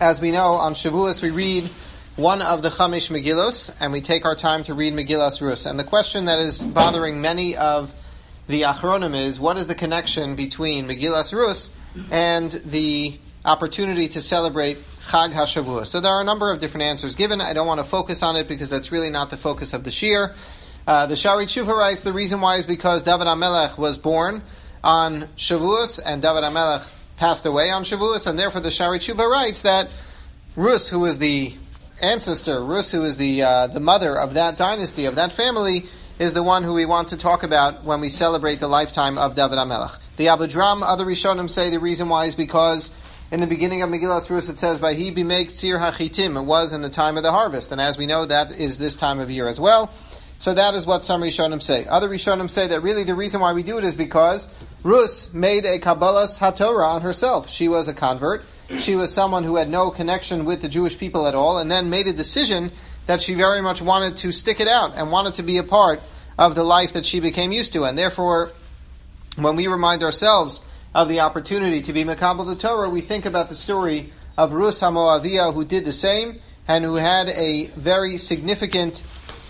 As we know, on Shavuos we read one of the Chamesh Megillos, and we take our time to read Megillas Rus. And the question that is bothering many of the Achronim is, what is the connection between Megillas Rus and the opportunity to celebrate Chag HaShavuos? So there are a number of different answers given. I don't want to focus on it because that's really not the focus of the Shir. The Shari Tshuva writes the reason why is because David HaMelech was born on Shavuos, and David HaMelech passed away on Shavuos, and therefore the Shari Tshuva writes that Rus, who is the ancestor, Rus, who is the mother of that dynasty, of that family, is the one who we want to talk about when we celebrate the lifetime of David HaMelech. The Abudram, other Rishonim say the reason why is because in the beginning of Megillas Rus it says, "Vahi b'meik tzir hachitim." It was in the time of the harvest, and as we know, that is this time of year as well. So that is what some Rishonim say. Other Rishonim say that really the reason why we do it is because Rus made a Kabbalas HaTorah on herself. She was a convert. She was someone who had no connection with the Jewish people at all, and then made a decision that she very much wanted to stick it out and wanted to be a part of the life that she became used to. And therefore, when we remind ourselves of the opportunity to be Mekabel the Torah, we think about the story of Rus HaMoaviyah, who did the same and who had a very significant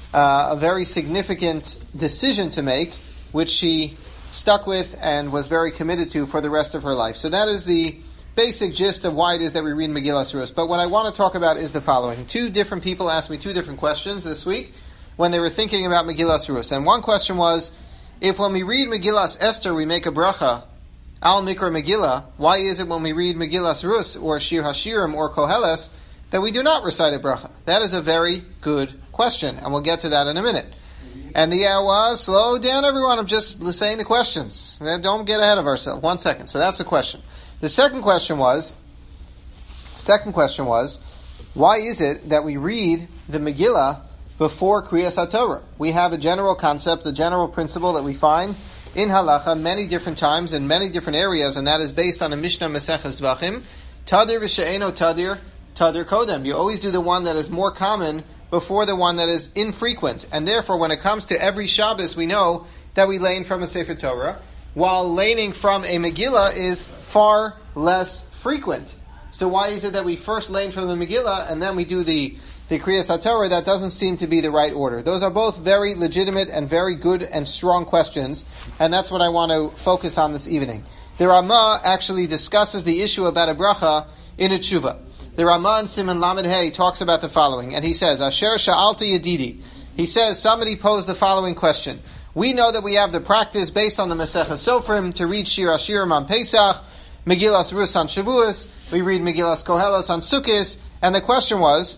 decision to make, which she stuck with and was very committed to for the rest of her life. So that is the basic gist of why it is that we read Megillas Rus. But what I want to talk about is the following. Two different people asked me two different questions this week when they were thinking about Megillas Rus. And one question was, if when we read Megillas Esther we make a bracha, Al Mikra Megillah, why is it when we read Megillas Rus or Shir HaShirim or Koheles that we do not recite a bracha? That is a very good question, and we'll get to that in a minute. And the was, slow down everyone, I'm just saying the questions. Don't get ahead of ourselves. 1 second. So that's the question. The second question was, why is it that we read the Megillah before Kriyas HaTorah? We have a general concept, a general principle that we find in Halacha many different times in many different areas, and that is based on a Mishnah Maseches Zvachim, Tadir v'she'eno tadir, tadir kodem. You always do the one that is more common before the one that is infrequent. And therefore, when it comes to every Shabbos, we know that we learn from a Sefer Torah, while learning from a Megillah is far less frequent. So why is it that we first learn from the Megillah and then we do the Kriyas HaTorah? That doesn't seem to be the right order. Those are both very legitimate and very good and strong questions, and that's what I want to focus on this evening. The Ramah actually discusses the issue about a bracha in a tshuva. The Ramah in Siman Lamed Hey talks about the following, and he says, Asher Sha'alta Yedidi. He says, somebody posed the following question. We know that we have the practice based on the Maseches Sofrim to read Shir HaShirim on Pesach, Megillas Rus on Shavuos, we read Megillas Koheles on Sukkos, and the question was,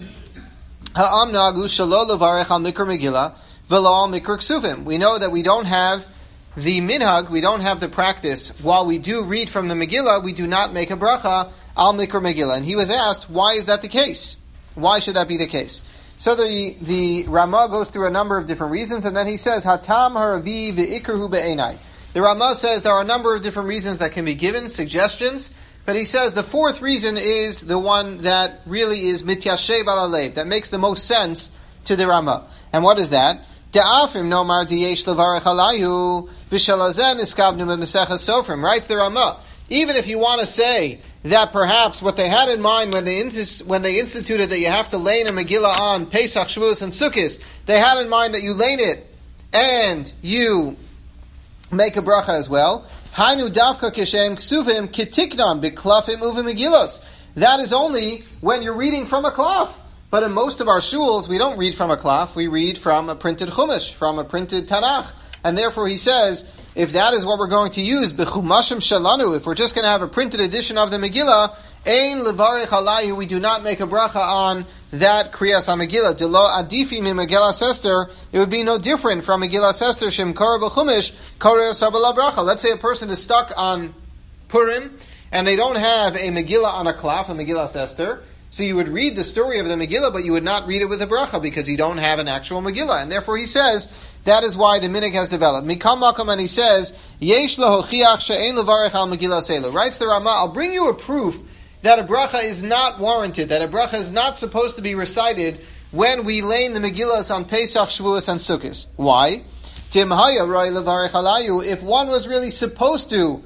Ha'am Nagu Shalo Levarech al Mikra Megillah, Velo al Mikra Ksuvim. We know that we don't have the minhag, we don't have the practice. While we do read from the Megillah, we do not make a bracha al Mikra Megillah. And he was asked, why is that the case? Why should that be the case? So the Ramah goes through a number of different reasons, and then he says, Hatam haravi v'ikrhu be'enai. The Ramah says there are a number of different reasons that can be given, suggestions, but he says the fourth reason is the one that really is mityashev al halev, that makes the most sense to the Ramah. And what is that? De'afim nomar diyesh levarech alayu v'shalazen iskavnu b'meseches sofrim. Writes the Ramah. Even if you want to say that perhaps what they had in mind when they instituted that you have to lane a Megillah on Pesach, Shavuos, and Sukkos, they had in mind that you lane it and you make a bracha as well. Hainu davka kishem ksuvim kitiknan biklafim uvim megillos. That is only when you're reading from a klaf. But in most of our shuls, we don't read from a klaf. We read from a printed chumash, from a printed Tanakh. And therefore he says, if that is what we're going to use, b'chumashim shalanu, if we're just going to have a printed edition of the Megillah, ein levarech alayhu, we do not make a bracha on that Kriyas HaMegillah. Delo adifi mi Megillas Esther, it would be no different from Megillas Esther, shem kor b'chumash, koreh sabala bracha. Let's say a person is stuck on Purim, and they don't have a Megillah on a klaf, a Megillas Esther. So you would read the story of the Megillah, but you would not read it with a bracha because you don't have an actual Megillah. And therefore he says, that is why the minhag has developed. Mikam Makam, and he says, Yesh lahochiach she'ein levarech al Megillah seilu. Writes the Ramah, I'll bring you a proof that a bracha is not warranted, that a bracha is not supposed to be recited when we lane the Megillahs on Pesach, Shavuos, and Sukkos. Why? If one was really supposed to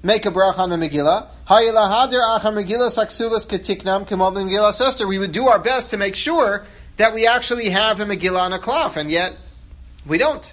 make a bracha on the Megillah. Hayilahadir achar Megillah saksuvas ketiknam k'mo b'Megillah Sester. We would do our best to make sure that we actually have a Megillah on a cloth, and yet we don't.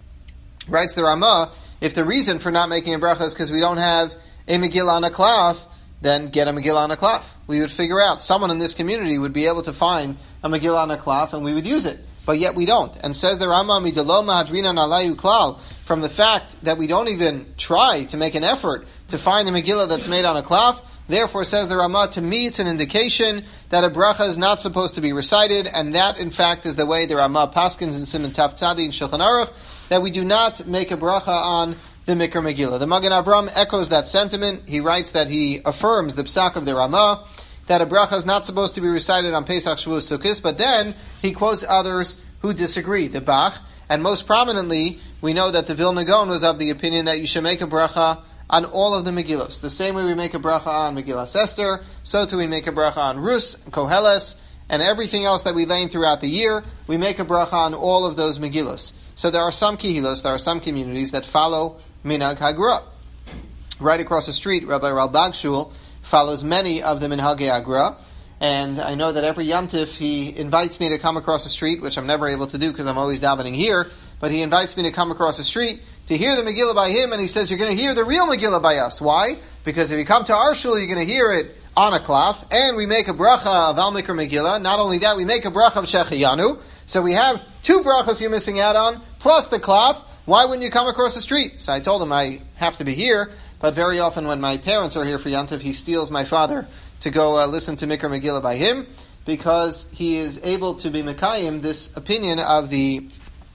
Writes the Ramah, if the reason for not making a bracha is because we don't have a Megillah on a cloth, then get a Megillah on a cloth. We would figure out, someone in this community would be able to find a Megillah on a cloth, and we would use it. But yet we don't. And says the Rama, midalo mahadrina nalayu klal, from the fact that we don't even try to make an effort to find the Megillah that's made on a cloth, therefore, says the Rama, to me it's an indication that a bracha is not supposed to be recited, and that in fact is the way the Rama paskins in Siman Taf Tzadi in Shulchan Aruch, that we do not make a bracha on the Mikra Megillah. The Magen Avram echoes that sentiment. He writes that he affirms the psak of the Rama, that a bracha is not supposed to be recited on Pesach, Shavuos, Sukkot, but then he quotes others who disagree, the Bach, and most prominently, we know that the Vilna Gaon was of the opinion that you should make a bracha on all of the Megillos. The same way we make a bracha on Megillah Esther, so too we make a bracha on Rus, Koheles, and everything else that we lay throughout the year, we make a bracha on all of those Megillos. So there are some Kehilos, there are some communities that follow Minhag Hagra. Right across the street, Rabbi Ralbag Shul follows many of the Minhagei Hagra, and I know that every Yom Tif he invites me to come across the street, which I'm never able to do because I'm always davening here, but he invites me to come across the street to hear the Megillah by him, and he says, you're going to hear the real Megillah by us. Why? Because if you come to our shul, you're going to hear it on a cloth, and we make a bracha of Al Mikra Megillah. Not only that, we make a bracha of Shechiyanu. So we have two brachas you're missing out on, plus the cloth. Why wouldn't you come across the street? So I told him I have to be here, but very often when my parents are here for Yom Tov, he steals my father to go listen to Mikra Megillah by him, because he is able to be Mekayim, this opinion of the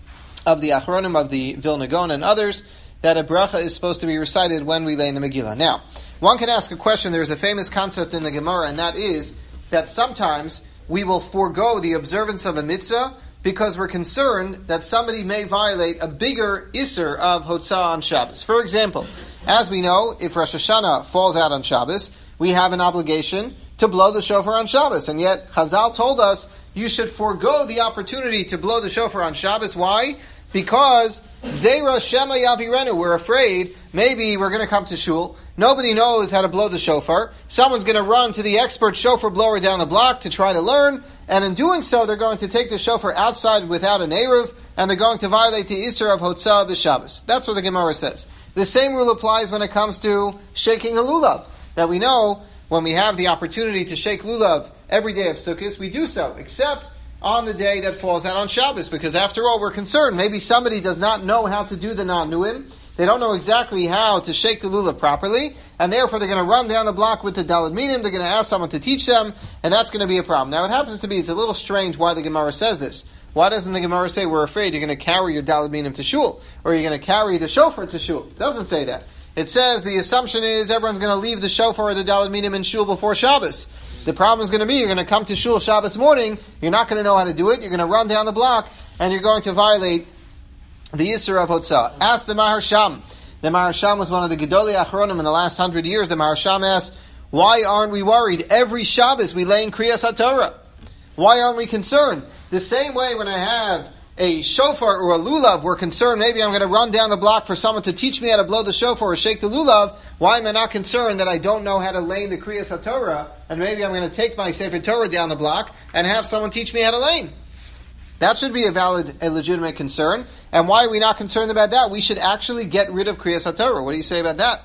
Achronim, of the Vilna Gaon and others, that a bracha is supposed to be recited when we lay in the Megillah. Now, one can ask a question. There's a famous concept in the Gemara, and that is that sometimes we will forego the observance of a mitzvah because we're concerned that somebody may violate a bigger Isser of Hotzah on Shabbos. For example, as we know, if Rosh Hashanah falls out on Shabbos, we have an obligation to blow the shofar on Shabbos. And yet, Chazal told us you should forego the opportunity to blow the shofar on Shabbos. Why? Because Zera Shema Yavirenu, we're afraid maybe we're going to come to shul, nobody knows how to blow the shofar, someone's going to run to the expert shofar blower down the block to try to learn, and in doing so they're going to take the shofar outside without an Eruv, and they're going to violate the Isser of Hotzah b'Shabbos. That's what the Gemara says. The same rule applies when it comes to shaking a lulav, that we know when we have the opportunity to shake lulav every day of Sukkot, we do so, except on the day that falls out on Shabbos, because after all, we're concerned. Maybe somebody does not know how to do the Na'nuim. They don't know exactly how to shake the lulav properly, and therefore they're going to run down the block with the Daled Minim. They're going to ask someone to teach them, and that's going to be a problem. Now, it happens to be, it's a little strange why the Gemara says this. Why doesn't the Gemara say, we're afraid you're going to carry your Daled Minim to shul, or you're going to carry the shofar to shul? It doesn't say that. It says the assumption is everyone's going to leave the shofar or the Daled Minim in shul before Shabbos. The problem is going to be you're going to come to shul Shabbos morning, you're not going to know how to do it, you're going to run down the block, and you're going to violate the Yisur of Hotzah. Ask the Maharsham. The Maharsham was one of the Gedolei Achronim in the last 100 years. The Maharsham asked, why aren't we worried? Every Shabbos we lay in Kriyas HaTorah. Why aren't we concerned? The same way when I have a shofar or a lulav, we're concerned maybe I'm going to run down the block for someone to teach me how to blow the shofar or shake the lulav. Why am I not concerned that I don't know how to lay in the Kriyas HaTorah, and maybe I'm going to take my Sefer Torah down the block and have someone teach me how to lay? That should be a legitimate concern. And why are we not concerned about that? We should actually get rid of Kriyas HaTorah. What do you say about that?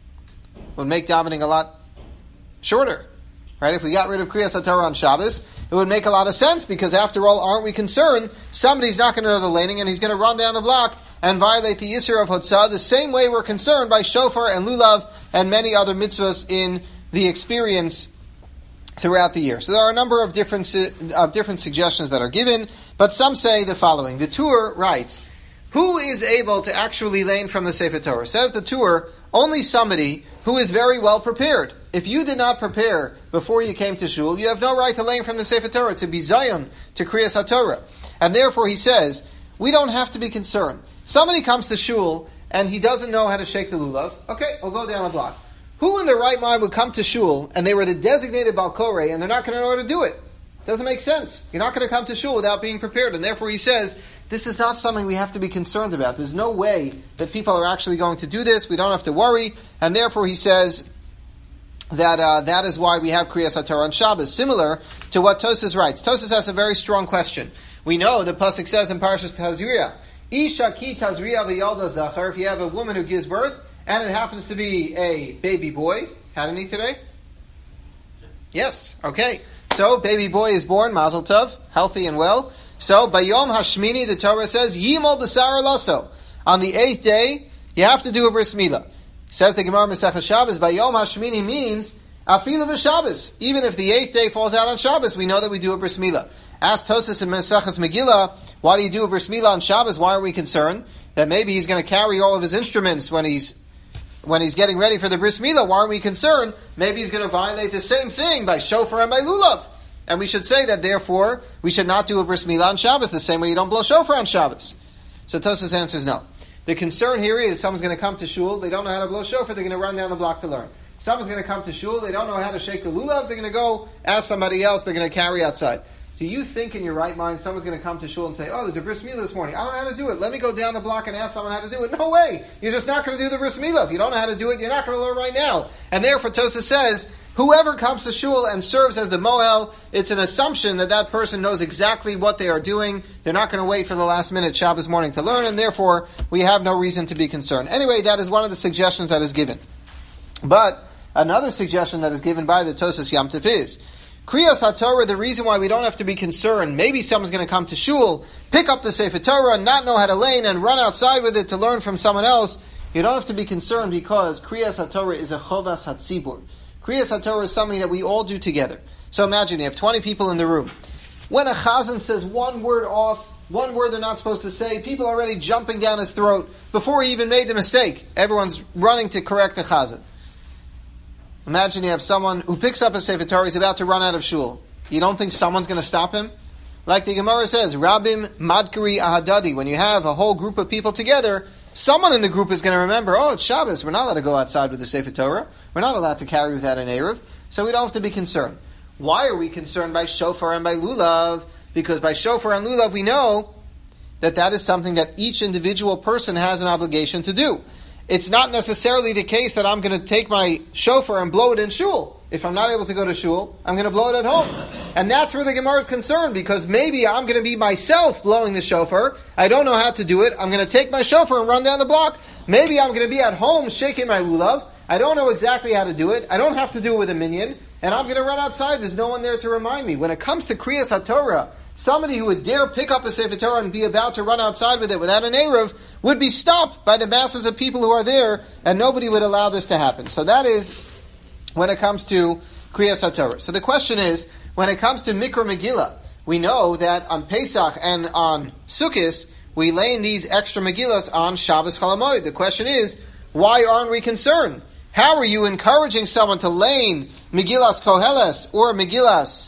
It would make davening a lot shorter. Right? If we got rid of Kriyas HaTorah on Shabbos, it would make a lot of sense, because after all, aren't we concerned somebody's not going to know the laning and he's going to run down the block and violate the Yisur of Hotzah, the same way we're concerned by shofar and lulav and many other mitzvahs in the experience throughout the year. So there are a number of different suggestions that are given, but some say the following. The Tur writes, who is able to actually lane from the Sefer Torah? Says the Tur, only somebody who is very well prepared. If you did not prepare before you came to shul, you have no right to lane from the Sefer Torah. It's a bizayon to Kriyas HaTorah. And therefore he says, we don't have to be concerned. Somebody comes to shul and he doesn't know how to shake the lulav. Okay, we'll go down the block. Who in their right mind would come to shul and they were the designated Balkorei and they're not going to know how to do it? Doesn't make sense. You're not going to come to shul without being prepared. And therefore he says, this is not something we have to be concerned about. There's no way that people are actually going to do this. We don't have to worry. And therefore he says that that is why we have Kriyas HaTorah on Shabbos, similar to what Tosas writes. Tosas has a very strong question. We know the pasuk says in Parshas Tazria, Isha ki tazria v'yalda zachar, if you have a woman who gives birth, and it happens to be a baby boy. Had any today? Yes. Okay. So, baby boy is born, Mazel Tov, healthy and well. So, Bayom Hashmini, the Torah says, Yimol B'sar Lasso. On the 8th day, you have to do a bris milah. Says the Gemara Masechah Shabbos, Bayom Hashmini means Afilu v'Shabbos. Even if the 8th day falls out on Shabbos, we know that we do a bris milah. Ask Tosas in Masechas Megillah, why do you do a bris milah on Shabbos? Why are we concerned that maybe he's going to carry all of his instruments when he's getting ready for the bris milah? Why are we concerned? Maybe he's going to violate the same thing by shofar and by lulav. And we should say that, therefore, we should not do a bris milah on Shabbos the same way you don't blow shofar on Shabbos. So Tosas answers no. The concern here is someone's going to come to shul, they don't know how to blow shofar, they're going to run down the block to learn. Someone's going to come to shul, they don't know how to shake the lulav, they're going to go ask somebody else, they're going to carry outside. Do you think in your right mind someone's going to come to shul and say, oh, there's a bris milah this morning, I don't know how to do it, let me go down the block and ask someone how to do it? No way! You're just not going to do the bris milah. If you don't know how to do it, you're not going to learn right now. And therefore Tosas says, whoever comes to shul and serves as the mohel, it's an assumption that that person knows exactly what they are doing. They're not going to wait for the last minute Shabbos morning to learn, and therefore we have no reason to be concerned. Anyway, that is one of the suggestions that is given. But another suggestion that is given by the Tosas Yom Tov is, Kriyas HaTorah, the reason why we don't have to be concerned, maybe someone's going to come to shul, pick up the Sefer Torah, not know how to lane, and run outside with it to learn from someone else. You don't have to be concerned because Kriyas HaTorah is a chovas hatzibur. Kriyas HaTorah is something that we all do together. So imagine you have 20 people in the room. When a chazan says one word off, one word they're not supposed to say, people are already jumping down his throat before he even made the mistake. Everyone's running to correct the chazan. Imagine you have someone who picks up a Sefer Torah, he's about to run out of shul. You don't think someone's going to stop him? Like the Gemara says, Rabim Madkari Ahadadi, when you have a whole group of people together, someone in the group is going to remember, oh, it's Shabbos, we're not allowed to go outside with the Sefer Torah, we're not allowed to carry without an Eruv, so we don't have to be concerned. Why are we concerned by shofar and by lulav? Because by shofar and lulav we know that that is something that each individual person has an obligation to do. It's not necessarily the case that I'm going to take my shofar and blow it in shul. If I'm not able to go to shul, I'm going to blow it at home. And that's where the Gemara is concerned, because maybe I'm going to be myself blowing the shofar. I don't know how to do it. I'm going to take my shofar and run down the block. Maybe I'm going to be at home shaking my lulav. I don't know exactly how to do it. I don't have to do it with a minyan. And I'm going to run outside. There's no one there to remind me. When it comes to Kriyas HaTorah, somebody who would dare pick up a Sefer Torah and be about to run outside with it without an Eruv would be stopped by the masses of people who are there, and nobody would allow this to happen. So that is when it comes to Kriyas HaTorah. So the question is, when it comes to Mikra Megillah, we know that on Pesach and on Sukkot, we lay in these extra Megillas on Shabbos Chol HaMoed. The question is, why aren't we concerned? How are you encouraging someone to lane Megillas Koheles or Megillas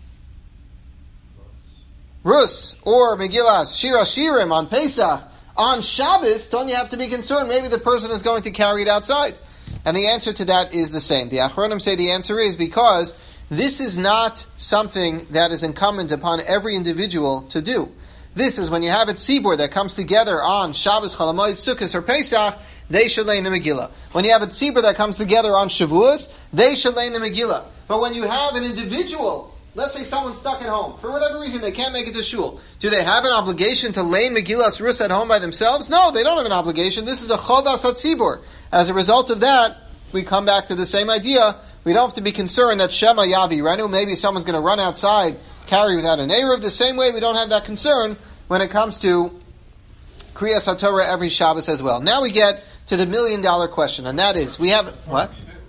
Rus or Megillas Shira Shirim on Pesach on Shabbos? Don't you have to be concerned? Maybe the person is going to carry it outside. And the answer to that is the same. The Achronim say the answer is because this is not something that is incumbent upon every individual to do. This is when you have a tzibur that comes together on Shabbos, Chol HaMoed, Sukkot, or Pesach, they should lay in the Megillah. When you have a tzibur that comes together on Shavuos, they should lay in the Megillah. But when you have an individual, let's say someone's stuck at home, for whatever reason they can't make it to shul, do they have an obligation to lay in Megillas Rus at home by themselves? No, they don't have an obligation. This is a chovas hatzibur. As a result of that, we come back to the same idea. We don't have to be concerned that Shema Yavi Renu, maybe someone's going to run outside, carry without an Eruv. The same way we don't have that concern when it comes to Kriyas HaTorah every Shabbos as well. Now we get to the $1 million question, and that is, we have, what?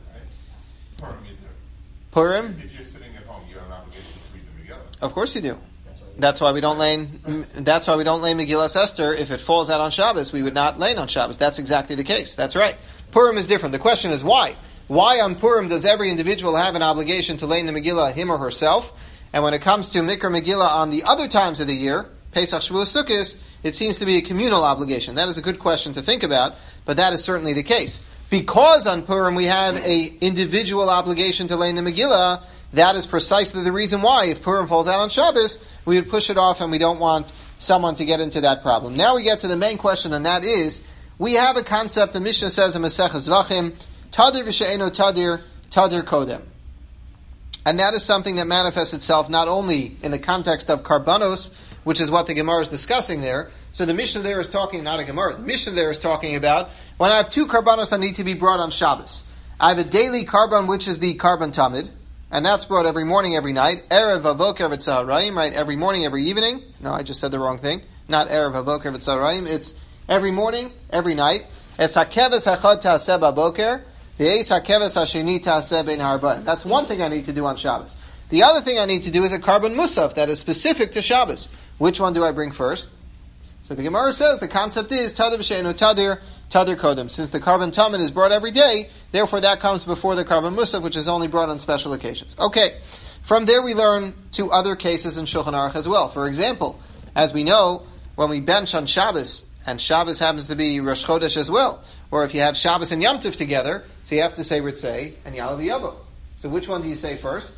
Purim? If you're sitting at home, you have an obligation to read the Megillah. Of course you do. That's why we don't lay Megillas Esther. If it falls out on Shabbos, we would not lay on Shabbos. That's exactly the case. That's right. Purim is different. The question is why? Why on Purim does every individual have an obligation to lay in the Megillah, him or herself? And when it comes to Mikra Megillah on the other times of the year, Pesach, Shavuos, Sukkot, it seems to be a communal obligation. That is a good question to think about, but that is certainly the case. Because on Purim we have an individual obligation to lay in the Megillah, that is precisely the reason why, if Purim falls out on Shabbos, we would push it off and we don't want someone to get into that problem. Now we get to the main question, and that is, we have a concept, the Mishnah says in Maseches Zvachim, Tadir v'she'eno tadir, tadir kodem. And that is something that manifests itself not only in the context of karbanos, which is what the Gemara is discussing there. So the Mishnah there is talking, not a Gemara, the Mishnah there is talking about, when I have two karbanos that need to be brought on Shabbos. I have a daily karban, which is the karban tamid, and that's brought every morning, every night. Erev avoker v'tzaharaim, right? Every morning, every evening. No, I just said the wrong thing. Not erev avoker v'tzaharaim. It's every morning, every night. Es hakeves hachad ta'aseh b'boker, v'es hakeves hasheni ta'aseh bein harba'im. That's one thing I need to do on Shabbos. The other thing I need to do is a karban musaf that is specific to Shabbos. Which one do I bring first? So the Gemara says the concept is tadir v'she'enu tadir, tadir kodem. Since the karban tamid is brought every day, therefore that comes before the karban musaf, which is only brought on special occasions. Okay, from there we learn two other cases in Shulchan Aruch as well. For example, as we know, when we bench on Shabbos, and Shabbos happens to be Rosh Chodesh as well, or if you have Shabbos and Yom Tov together, so you have to say Ritzei and Yalav Yavo. So which one do you say first?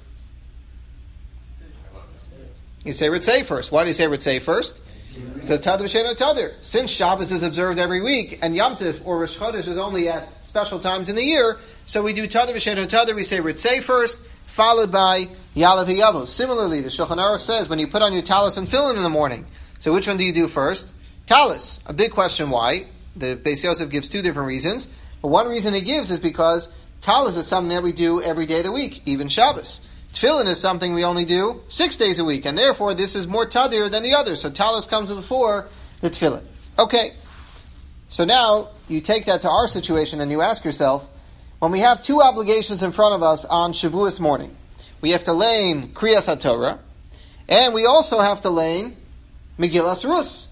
You say Ritzei first. Why do you say Ritzei first? Because Tadir v'she'eno tadir. Since Shabbos is observed every week, and Yom Tov or Rosh Chodesh is only at special times in the year, so we do Tadir v'she'eno tadir, we say Ritzei first, followed by Yalav Yavo. Similarly, the Shulchan Aruch says, when you put on your talis and tefillin in the morning, so which one do you do first? Talis. A big question why. The Beis Yosef gives two different reasons, but one reason he gives is because talis is something that we do every day of the week, even Shabbos. Tefillin is something we only do 6 days a week, and therefore this is more tadir than the others. So talis comes before the tefillin. Okay, so now you take that to our situation and you ask yourself, when we have two obligations in front of us on Shavuos morning, we have to lein Kriyas HaTorah, and we also have to lein Megillas Rus.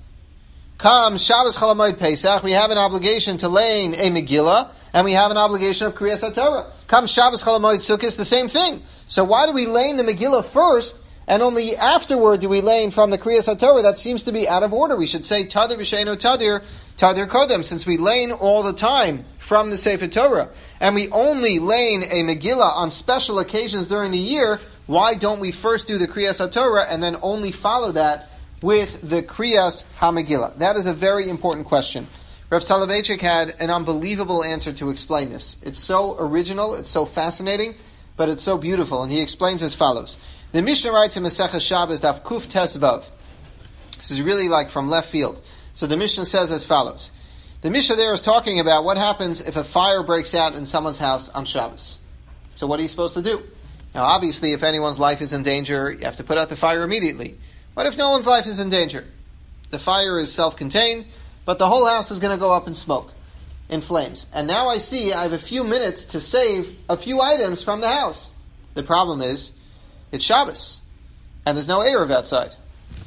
Come Shabbos Chol Hamoed Pesach, we have an obligation to lein a Megillah, and we have an obligation of Kriyas HaTorah. Come Shabbos Chol Hamoed Sukkos, the same thing. So why do we lein the Megillah first, and only afterward do we lein from the Kriyas HaTorah? That seems to be out of order. We should say Tadir v'she'eno tadir, tadir kodem, since we lein all the time from the Sefer Torah, and we only lein a Megillah on special occasions during the year. Why don't we first do the Kriyas HaTorah and then only follow that with the Kriyas HaMegillah? That is a very important question. Rav Soloveitchik had an unbelievable answer to explain this. It's so original, it's so fascinating, but it's so beautiful, and he explains as follows. The Mishnah writes in Maseches Shabbos, Daf Kuf Tes Vav. This is really like from left field. So the Mishnah says as follows. The Mishnah there is talking about what happens if a fire breaks out in someone's house on Shabbos. So what are you supposed to do? Now obviously if anyone's life is in danger, you have to put out the fire immediately. What if no one's life is in danger? The fire is self-contained, but the whole house is going to go up in smoke, in flames. And now I see I have a few minutes to save a few items from the house. The problem is, it's Shabbos, and there's no Erev outside.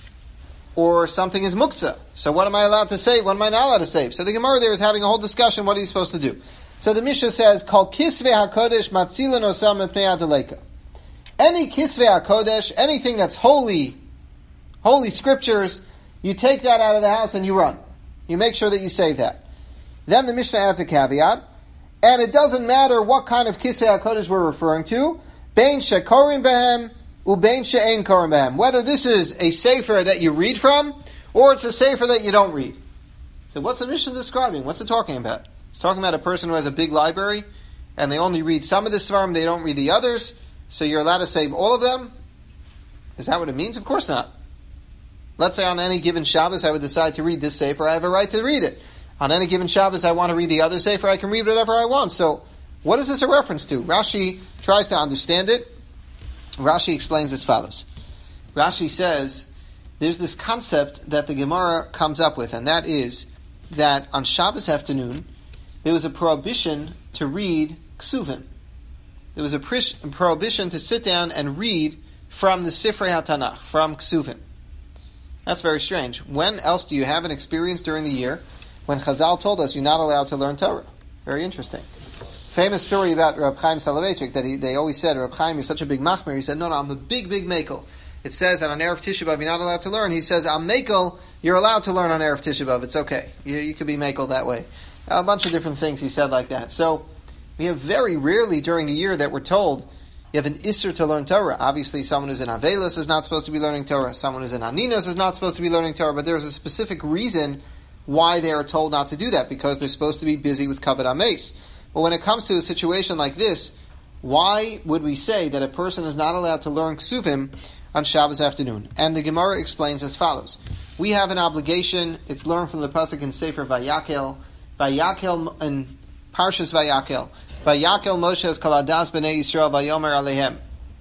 Or something is muktzah. So what am I allowed to save? What am I not allowed to save? So the Gemara there is having a whole discussion, what are you supposed to do? So the Mishnah says, Kol kisvei hakodesh matzilin osam mepnei adeleika. Any kisvei hakodesh, anything that's holy scriptures, you take that out of the house and you run. You make sure that you save that. Then the Mishnah adds a caveat, and it doesn't matter what kind of kisvei hakodesh we're referring to, bein shekorim behem, ubein she'ein korim behem. Whether this is a sefer that you read from, or it's a sefer that you don't read. So what's the Mishnah describing? What's it talking about? It's talking about a person who has a big library, and they only read some of the svarim, they don't read the others, so you're allowed to save all of them? Is that what it means? Of course not. Let's say on any given Shabbos I would decide to read this sefer, I have a right to read it. On any given Shabbos I want to read the other sefer, I can read whatever I want. So, what is this a reference to? Rashi tries to understand it. Rashi explains as follows. Rashi says, there's this concept that the Gemara comes up with, and that is that on Shabbos afternoon, there was a prohibition to read Ksuvim. There was a prohibition to sit down and read from the Sifrei HaTanach, from Ksuvim. That's very strange. When else do you have an experience during the year when Chazal told us you're not allowed to learn Torah? Very interesting. Famous story about Reb Chaim Soloveitchik that they always said, Reb Chaim, you're such a big machmer. He said, no, I'm a big mekel. It says that on Erev Tisha B'Av you're not allowed to learn. He says, I'm mekel, you're allowed to learn on Erev Tisha B'Av. It's okay. You could be mekel that way. A bunch of different things he said like that. So we have very rarely during the year that we're told You have an Isser to learn Torah. Obviously, someone who's in Avelis is not supposed to be learning Torah. Someone who's in Aninos is not supposed to be learning Torah. But there's a specific reason why they are told not to do that, because they're supposed to be busy with Kavod HaMeis. But when it comes to a situation like this, why would we say that a person is not allowed to learn Ksuvim on Shabbos afternoon? And the Gemara explains as follows. We have an obligation. It's learned from the pasuk in Sefer Vayakel. Vayakel and Parshas Vayakel. Vayakel Moshe es kaladas b'nei Yisrael vayomer alehem.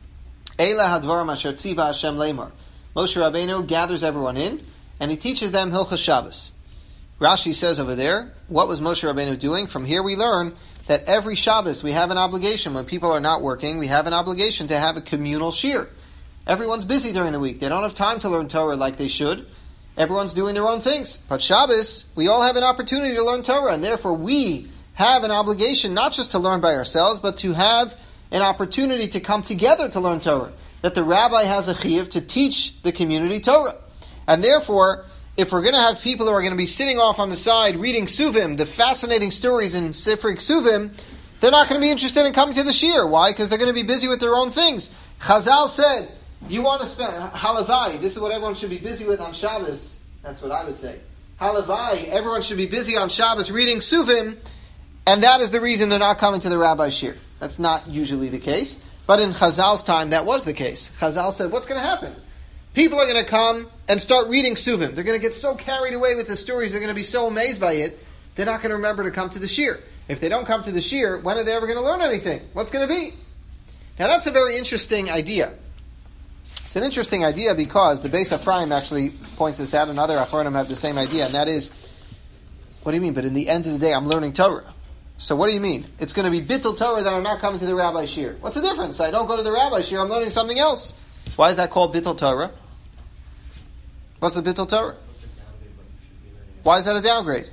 Eila hadvarim asher tziva Hashem lemor. Moshe Rabbeinu gathers everyone in, and he teaches them Hilchos Shabbos. Rashi says over there, what was Moshe Rabbeinu doing? From here we learn that every Shabbos we have an obligation. When people are not working, we have an obligation to have a communal shir. Everyone's busy during the week. They don't have time to learn Torah like they should. Everyone's doing their own things. But Shabbos, we all have an opportunity to learn Torah, and therefore we have an obligation not just to learn by ourselves, but to have an opportunity to come together to learn Torah. That the rabbi has a chiyuv to teach the community Torah. And therefore, if we're going to have people who are going to be sitting off on the side reading Ksuvim, the fascinating stories in Sefer Ksuvim, they're not going to be interested in coming to the shir. Why? Because they're going to be busy with their own things. Chazal said, you want to spend, halavai, this is what everyone should be busy with on Shabbos. That's what I would say. Halavai, everyone should be busy on Shabbos reading Ksuvim, and that is the reason they're not coming to the rabbi's shir. That's not usually the case. But in Chazal's time, that was the case. Chazal said, what's going to happen? People are going to come and start reading Ksuvim. They're going to get so carried away with the stories, they're going to be so amazed by it, they're not going to remember to come to the shir. If they don't come to the shir, when are they ever going to learn anything? What's going to be? Now that's a very interesting idea. It's an interesting idea because the Beis Ephraim actually points this out, and other Achronim have the same idea, and that is, what do you mean? But in the end of the day, I'm learning Torah. So what do you mean? It's going to be bittul Torah that I'm not coming to the rabbi's shir. What's the difference? I don't go to the rabbi's shir, I'm learning something else. Why is that called bittul Torah? What's the bittul Torah? Why is that a downgrade?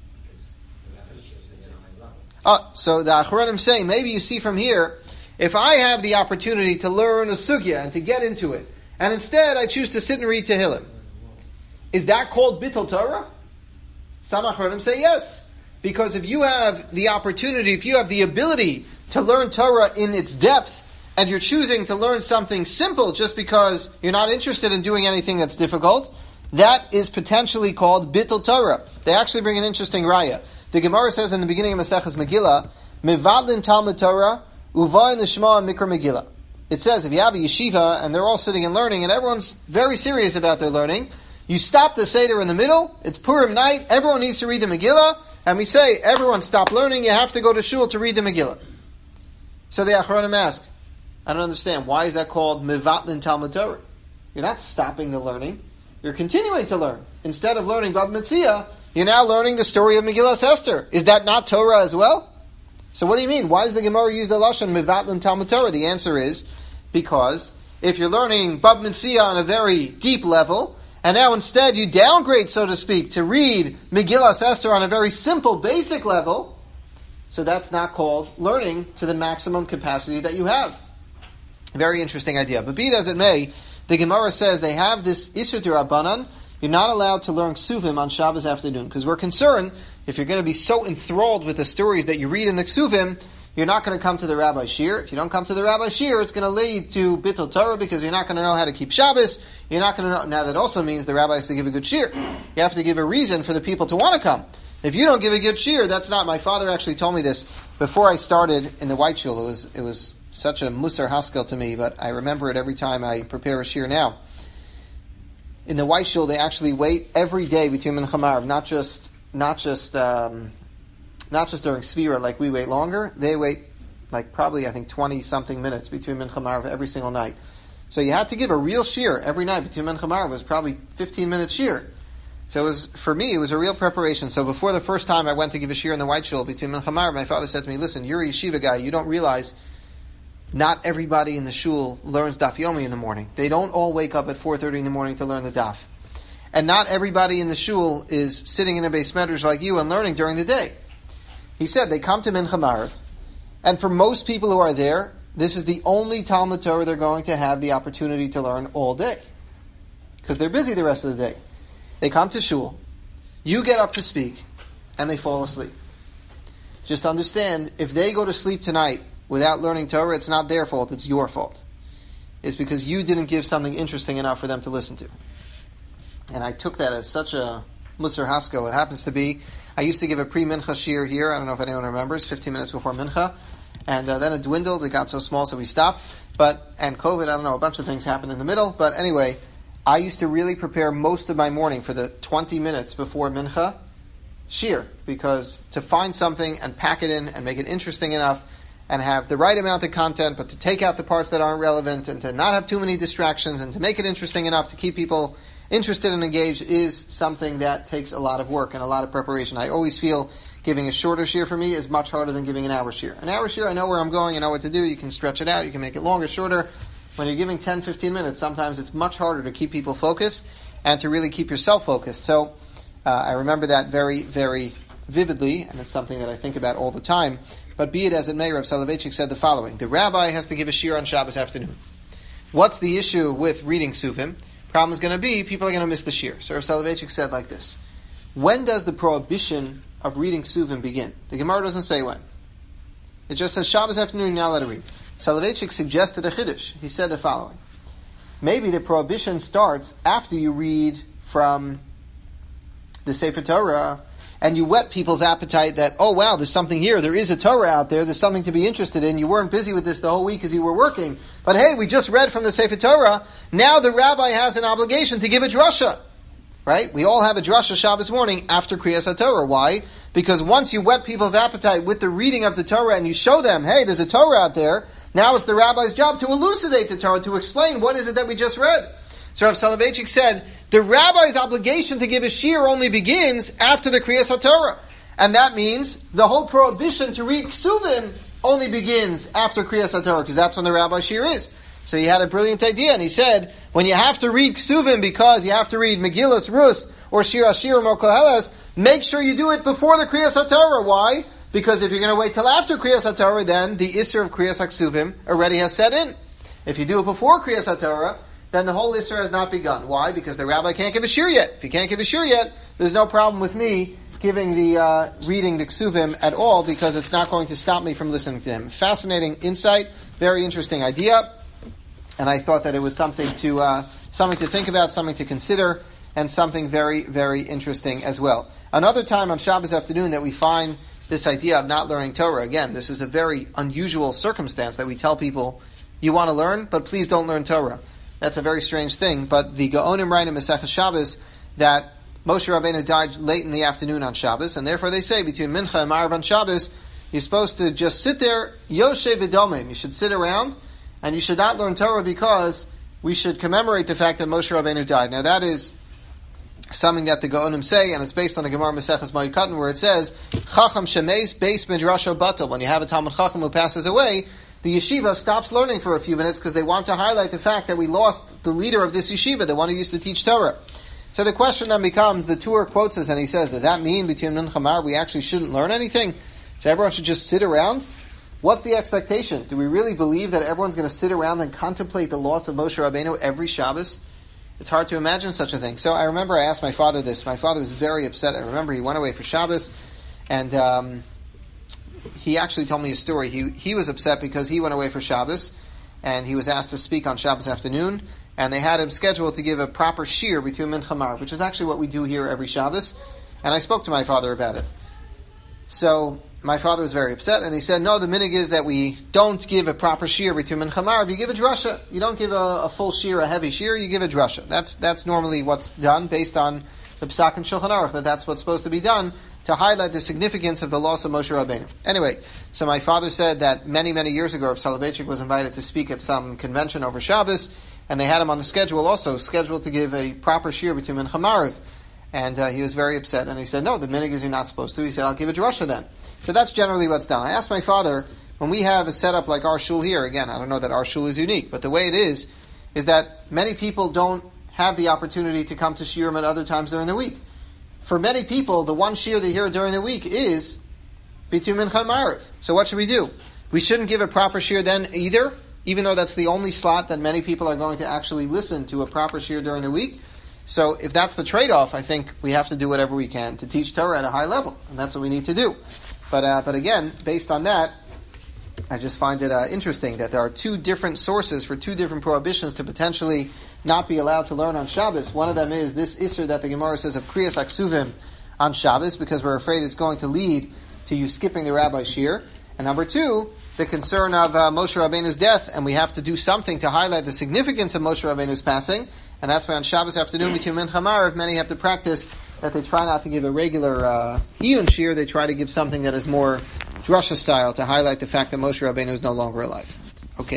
So the Achronim say, maybe you see from here, if I have the opportunity to learn a sugya and to get into it, and instead I choose to sit and read Tehillim, is that called bittul Torah? Some Achronim say yes. Because if you have the opportunity, if you have the ability to learn Torah in its depth, and you're choosing to learn something simple just because you're not interested in doing anything that's difficult, that is potentially called bittul Torah. They actually bring an interesting raya. The Gemara says in the beginning of Maseches Megillah, Mevadlin Talmud Torah, Uvayin Lishma Mikra Megillah. It says, if you have a yeshiva, and they're all sitting and learning, and everyone's very serious about their learning, you stop the Seder in the middle, it's Purim night, everyone needs to read the Megillah, and we say, everyone stop learning, you have to go to shul to read the Megillah. So the Achronim ask, I don't understand, why is that called Mevatlin Talmud Torah? You're not stopping the learning, you're continuing to learn. Instead of learning Bab Metzia, you're now learning the story of Megillah Esther. Is that not Torah as well? So what do you mean? Why does the Gemara use the Lashon Mevatlin Talmud Torah? The answer is, because if you're learning Bab Metzia on a very deep level, and now instead you downgrade, so to speak, to read Megillah Esther on a very simple, basic level, so that's not called learning to the maximum capacity that you have. Very interesting idea. But be it as it may, the Gemara says they have this Isur D'Rabbanan, you're not allowed to learn Ksuvim on Shabbos afternoon, because we're concerned, if you're going to be so enthralled with the stories that you read in the Ksuvim, you're not going to come to the rabbi's shir. If you don't come to the rabbi's shir, it's going to lead to bittul Torah because you're not going to know how to keep Shabbos. You're not going to know. Now that also means the rabbi has to give a good shir. You have to give a reason for the people to want to come. If you don't give a good shir, that's not. My father actually told me this before I started in the White Shul. It was such a musar haskel to me, but I remember it every time I prepare a shir now. In the White Shul, they actually wait every day between Mincha Ma'ariv, not just during Sfira, like we wait longer. They wait like probably, I think, 20-something minutes between Mincha Ma'ariv every single night. So you had to give a real shir every night between Mincha Ma'ariv. It was probably 15-minute shir. So for me, it was a real preparation. So before the first time I went to give a shir in the White Shul between Mincha Ma'ariv, my father said to me, listen, you're a yeshiva guy. You don't realize not everybody in the shul learns Daf Yomi in the morning. They don't all wake up at 4:30 in the morning to learn the Daf. And not everybody in the shul is sitting in a Beis Medrash like you and learning during the day. He said they come to Mincha Ma'ariv, and for most people who are there, this is the only Talmud Torah they're going to have the opportunity to learn all day. Because they're busy the rest of the day. They come to shul, you get up to speak, and they fall asleep. Just understand, if they go to sleep tonight without learning Torah, it's not their fault, it's your fault. It's because you didn't give something interesting enough for them to listen to. And I took that as such a Musar Haskell. It happens to be, I used to give a pre-Mincha shiur here, I don't know if anyone remembers, 15 minutes before Mincha, and then it dwindled, it got so small, so we stopped. And COVID, I don't know, a bunch of things happened in the middle, but anyway, I used to really prepare most of my morning for the 20 minutes before Mincha shiur, because to find something and pack it in and make it interesting enough and have the right amount of content, but to take out the parts that aren't relevant and to not have too many distractions and to make it interesting enough to keep people interested and engaged is something that takes a lot of work and a lot of preparation. I always feel giving a shorter shiur for me is much harder than giving an hour shiur. An hour shiur, I know where I'm going, I know what to do, you can stretch it out, you can make it longer, shorter. When you're giving 10, 15 minutes, sometimes it's much harder to keep people focused and to really keep yourself focused. So I remember that very, very vividly, and it's something that I think about all the time. But be it as it may, Rav Soloveitchik said the following: the rabbi has to give a shiur on Shabbos afternoon. What's the issue with reading Suvim? Problem is going to be, people are going to miss the shiur. So Rav Soloveitchik said like this: when does the prohibition of reading Suvim begin? The Gemara doesn't say when. It just says Shabbos afternoon, you're not allowed to read. Soloveitchik suggested a chiddush. He said the following: maybe the prohibition starts after you read from the Sefer Torah, and you whet people's appetite that, oh wow, there's something here, there is a Torah out there, there's something to be interested in, you weren't busy with this the whole week because you were working, but hey, we just read from the Sefer Torah, now the rabbi has an obligation to give a drasha. Right? We all have a drasha Shabbos morning after Kriyas HaTorah. Why? Because once you whet people's appetite with the reading of the Torah and you show them, hey, there's a Torah out there, now it's the rabbi's job to elucidate the Torah, to explain what is it that we just read. So Rav Soloveitchik said, the rabbi's obligation to give a shiur only begins after the Kriyas HaTorah. And that means the whole prohibition to read Ksuvim only begins after Kriyas HaTorah, because that's when the rabbi's shiur is. So he had a brilliant idea, and he said, when you have to read Ksuvim because you have to read Megillas Rus or Shir HaShirim or Koheles, make sure you do it before the Kriyas HaTorah. Why? Because if you're going to wait till after Kriyas HaTorah, then the Isser of Kriyas HaKsuvim already has set in. If you do it before Kriyas HaTorah, then the whole Isser has not begun. Why? Because the rabbi can't give a shiur yet. If he can't give a shiur yet, there's no problem with me giving the reading the Ksuvim at all, because it's not going to stop me from listening to him. Fascinating insight, very interesting idea, and I thought that it was something to think about, something to consider, and something very, very interesting as well. Another time on Shabbos afternoon that we find this idea of not learning Torah. Again, this is a very unusual circumstance that we tell people, you want to learn, but please don't learn Torah. That's a very strange thing, but the Gaonim write in Masechah Shabbos that Moshe Rabbeinu died late in the afternoon on Shabbos, and therefore they say between Mincha and Ma'ariv on Shabbos, you're supposed to just sit there, Yoshev V'domim. You should sit around, and you should not learn Torah because we should commemorate the fact that Moshe Rabbeinu died. Now that is something that the Gaonim say, and it's based on the Gemara Maseches Ma'od Katan, where it says, Chacham Shemeis Beis Midrasho Batal. When you have a Talmud Chacham who passes away, the yeshiva stops learning for a few minutes because they want to highlight the fact that we lost the leader of this yeshiva, the one who used to teach Torah. So the question then becomes, the Tur quotes us and he says, does that mean between Mincha and Ma'ariv we actually shouldn't learn anything? So everyone should just sit around? What's the expectation? Do we really believe that everyone's going to sit around and contemplate the loss of Moshe Rabbeinu every Shabbos? It's hard to imagine such a thing. So I remember I asked my father this. My father was very upset. I remember he went away for Shabbos, and he actually told me a story. He was upset because he went away for Shabbos, and he was asked to speak on Shabbos afternoon, and they had him scheduled to give a proper shiur between Mincha and Ma'ariv, which is actually what we do here every Shabbos, and I spoke to my father about it. So my father was very upset, and he said, no, the minhag is that we don't give a proper shiur between Mincha and Ma'ariv. You give a drasha. You don't give a full shiur, a heavy shiur, you give a drasha. That's normally what's done based on the Psak and Shulchan Aruch, that's what's supposed to be done to highlight the significance of the loss of Moshe Rabbeinu. Anyway, so my father said that many, many years ago, Rav Soloveitchik was invited to speak at some convention over Shabbos, and they had him on the schedule also, scheduled to give a proper shiur between Mincha and Ma'ariv. And he was very upset, and he said, no, the minhag is you're not supposed to. He said, I'll give a drasha then. So that's generally what's done. I asked my father, when we have a setup like our shul here, again, I don't know that our shul is unique, but the way it is that many people don't have the opportunity to come to shiurim at other times during the week. For many people, the one shiur they hear during the week is between Mincha and Ma'ariv. So what should we do? We shouldn't give a proper shiur then either, even though that's the only slot that many people are going to actually listen to a proper shiur during the week. So if that's the trade-off, I think we have to do whatever we can to teach Torah at a high level, and that's what we need to do. But again, based on that, I just find it interesting that there are two different sources for two different prohibitions to potentially not be allowed to learn on Shabbos. One of them is this Isser that the Gemara says of Kriyas Aksuvim on Shabbos, because we're afraid it's going to lead to you skipping the rabbi's shir. And number two, the concern of Moshe Rabbeinu's death, and we have to do something to highlight the significance of Moshe Rabbeinu's passing. And that's why on Shabbos afternoon between Mincha and Ma'ariv, many have to practice that they try not to give a regular Iyun shir. They try to give something that is more drasha style to highlight the fact that Moshe Rabbeinu is no longer alive.